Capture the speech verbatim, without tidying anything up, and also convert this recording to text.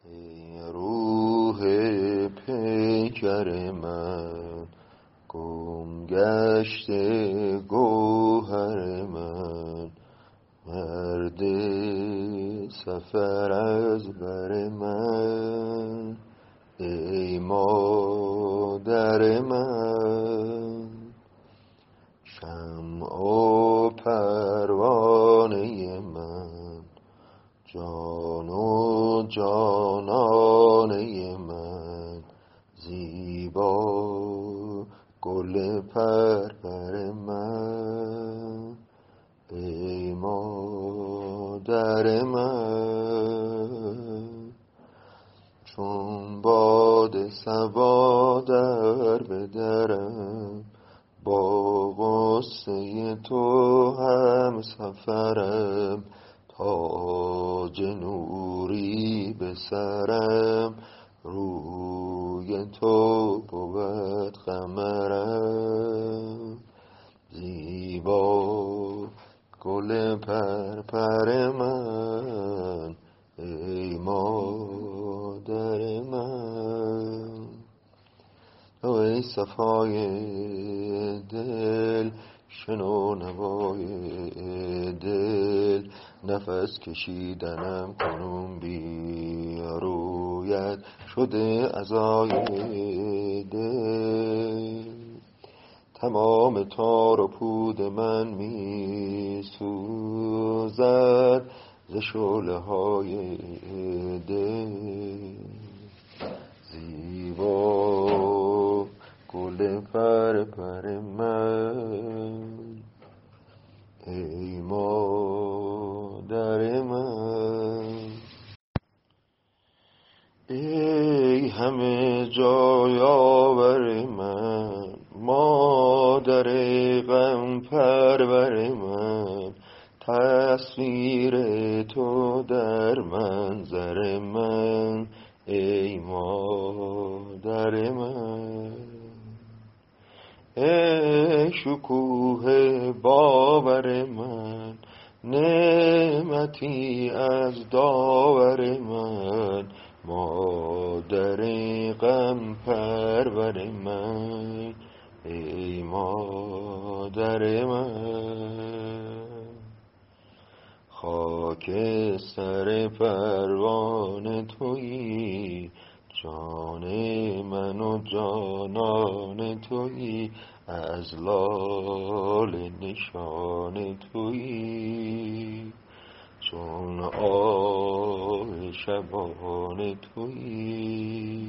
ای روح پیکر من، گم گشته گوهر من، مرد سفر از بر من. ای مادر من، شمع و پروانه من، جان و جانانه من، زیبا گل پرپر من. ای مادر من، چون باد صبا در بدرم، با غصه تو هم سفرم. تاج نوری به سرم، روی تو بود قمرم. زیبا گل پرپر من، ای مادر من. ای صفای دل، شنو نوای دل، نفس کشیدنم کنون بی رویت شده عزای دل. تمام تار و پود من می سوزد ز شعله های دل. زیبا گل پرپر من، ای مادر من. ای همه جای آور من، مادر غم پرور من، تصویر تو در منظر من. ای مادر من، ای شکوه باور من، نعمتی از داور من، مادر غم پرور من. ای مادر من، خاک سر پروانه تویی، جان من و جانان تویی، از لاله نشان تویی، چون آه شبان تویی.